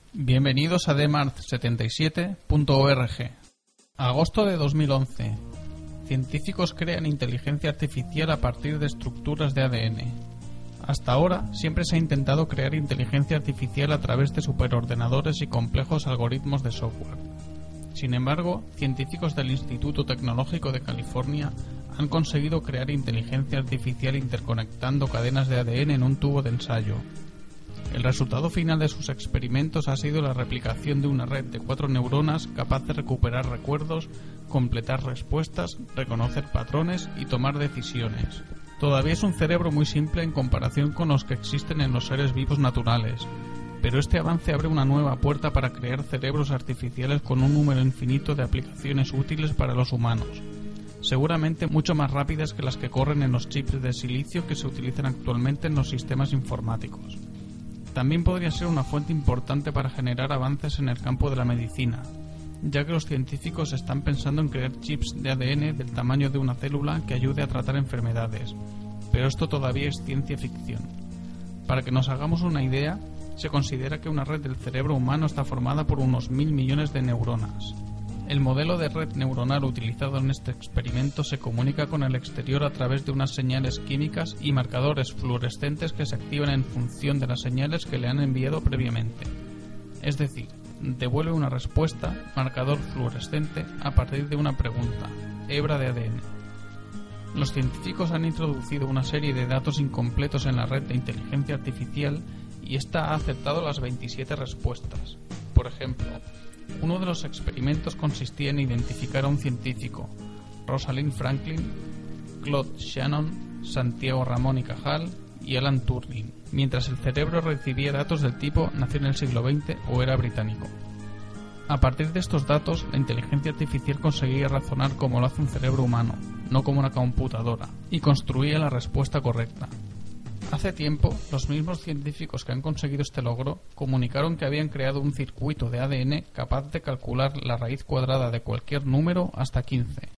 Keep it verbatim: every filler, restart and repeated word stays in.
Bienvenidos a dmart setenta y siete punto org. Agosto de dos mil once. Científicos crean inteligencia artificial a partir de estructuras de A D N. Hasta ahora siempre se ha intentado crear inteligencia artificial a través de superordenadores y complejos algoritmos de software. Sin embargo, científicos del Instituto Tecnológico de California han conseguido crear inteligencia artificial interconectando cadenas de A D N en un tubo de ensayo. El resultado final de sus experimentos ha sido la replicación de una red de cuatro neuronas capaz de recuperar recuerdos, completar respuestas, reconocer patrones y tomar decisiones. Todavía es un cerebro muy simple en comparación con los que existen en los seres vivos naturales, pero este avance abre una nueva puerta para crear cerebros artificiales con un número infinito de aplicaciones útiles para los humanos, seguramente mucho más rápidas que las que corren en los chips de silicio que se utilizan actualmente en los sistemas informáticos. También podría ser una fuente importante para generar avances en el campo de la medicina, ya que los científicos están pensando en crear chips de A D N del tamaño de una célula que ayude a tratar enfermedades, pero esto todavía es ciencia ficción. Para que nos hagamos una idea, se considera que una red del cerebro humano está formada por unos mil millones de neuronas. El modelo de red neuronal utilizado en este experimento se comunica con el exterior a través de unas señales químicas y marcadores fluorescentes que se activan en función de las señales que le han enviado previamente. Es decir, devuelve una respuesta, marcador fluorescente, a partir de una pregunta, hebra de A D N. Los científicos han introducido una serie de datos incompletos en la red de inteligencia artificial y ésta ha aceptado las veintisiete respuestas. Por ejemplo, uno de los experimentos consistía en identificar a un científico, Rosalind Franklin, Claude Shannon, Santiago Ramón y Cajal y Alan Turing, mientras el cerebro recibía datos del tipo nació en el siglo veinte o era británico. A partir de estos datos, la inteligencia artificial conseguía razonar como lo hace un cerebro humano, no como una computadora, y construía la respuesta correcta. Hace tiempo, los mismos científicos que han conseguido este logro comunicaron que habían creado un circuito de A D N capaz de calcular la raíz cuadrada de cualquier número hasta quince.